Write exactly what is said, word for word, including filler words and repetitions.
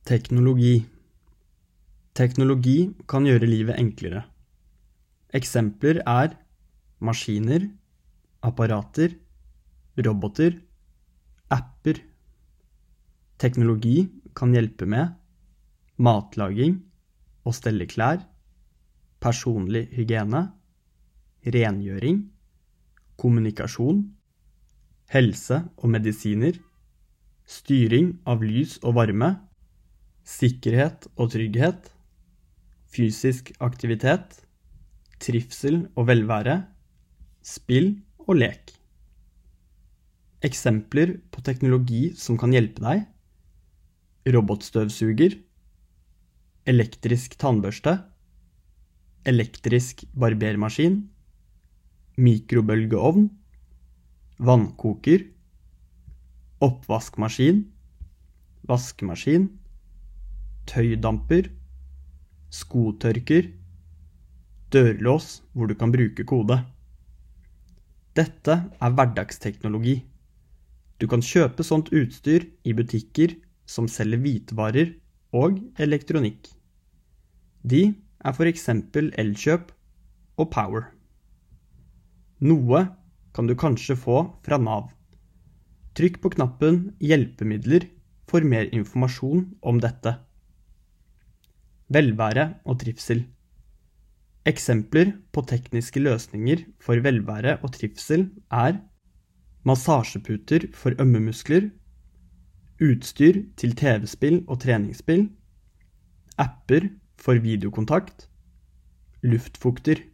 Teknologi. Teknologi kan gjøre livet enklere. Eksempler er maskiner, apparater, roboter, apper. Teknologi kan hjelpe med matlaging og stelle klær, personlig hygiene, rengjøring, kommunikasjon, helse og medisiner, styring av lys og varme, sikkerhet og trygghet, fysisk aktivitet, trivsel og velvære, spill og lek. Eksempler på teknologi som kan hjelpe deg: robotstøvsuger, elektrisk tannbørste, elektrisk barbermaskin, mikrobølgeovn, vannkoker, oppvaskmaskin, vaskemaskin, tøydamper, skotørker, dørlås hvor du kan bruke kode. Dette er hverdagsteknologi. Du kan kjøpe sånt utstyr i butikker som selger hvitevarer og elektronikk. De er for eksempel Elkjøp og Power. Noe kan du kanskje få fra Nav. Trykk på knappen Hjelpemidler for mer informasjon om dette. Velvære og trivsel. Eksempler på tekniske løsninger for velvære og trivsel er massasjeputer for ømme muskler, utstyr til tv-spill og treningsspill, apper for videokontakt, luftfukter.